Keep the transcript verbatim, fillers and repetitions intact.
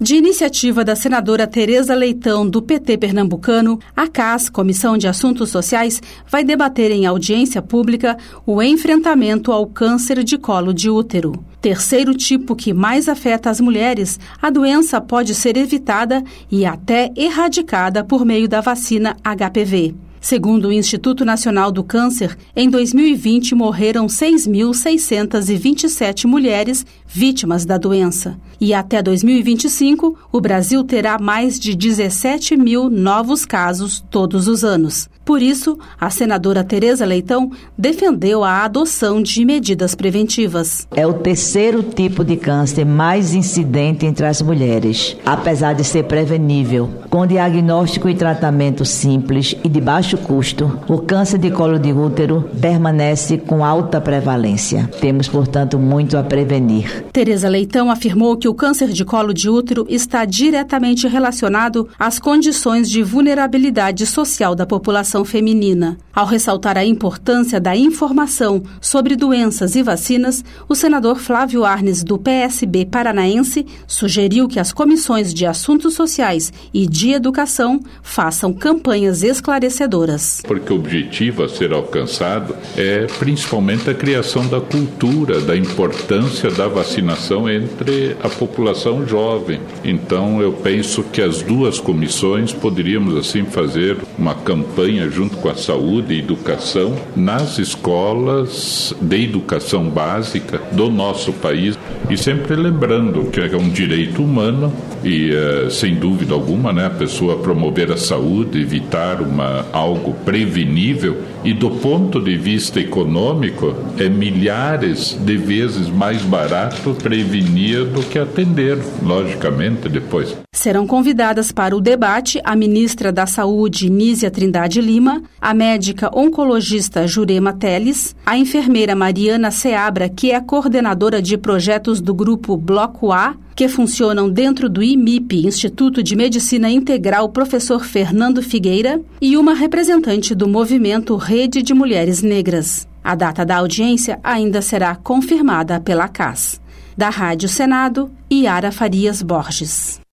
De iniciativa da senadora Tereza Leitão, do P T pernambucano, a C A S, Comissão de Assuntos Sociais, vai debater em audiência pública o enfrentamento ao câncer de colo de útero. Terceiro tipo que mais afeta as mulheres, a doença pode ser evitada e até erradicada por meio da vacina H P V. Segundo o Instituto Nacional do Câncer, em dois mil e vinte morreram seis mil seiscentas e vinte e sete mulheres vítimas da doença. E até dois mil e vinte e cinco, o Brasil terá mais de dezessete mil novos casos todos os anos. Por isso, a senadora Tereza Leitão defendeu a adoção de medidas preventivas. É o terceiro tipo de câncer mais incidente entre as mulheres, apesar de ser prevenível. Com diagnóstico e tratamento simples e de baixo custo, o câncer de colo de útero permanece com alta prevalência. Temos, portanto, muito a prevenir. Tereza Leitão afirmou que o câncer de colo de útero está diretamente relacionado às condições de vulnerabilidade social da população feminina. Ao ressaltar a importância da informação sobre doenças e vacinas, o senador Flávio Arnes, do P S B paranaense, sugeriu que as comissões de assuntos sociais e de educação façam campanhas esclarecedoras. Porque o objetivo a ser alcançado é principalmente a criação da cultura, da importância da vacinação entre a população jovem. Então eu penso que as duas comissões poderíamos assim fazer uma campanha junto com a saúde e educação nas escolas de educação básica do nosso país, e sempre lembrando que é um direito humano e, uh, sem dúvida alguma, né, a pessoa promover a saúde, evitar uma, algo prevenível, e do ponto de vista econômico é milhares de vezes mais barato prevenir do que atender, logicamente, depois. Serão convidadas para o debate a ministra da Saúde, Nízia Trindade Lima, a médica oncologista Jurema Teles, a enfermeira Mariana Seabra, que é a coordenadora de projetos do grupo Bloco A, que funcionam dentro do I M I P, Instituto de Medicina Integral Professor Fernando Figueira, e uma representante do movimento Rede de Mulheres Negras. A data da audiência ainda será confirmada pela C A S. Da Rádio Senado, Yara Farias Borges.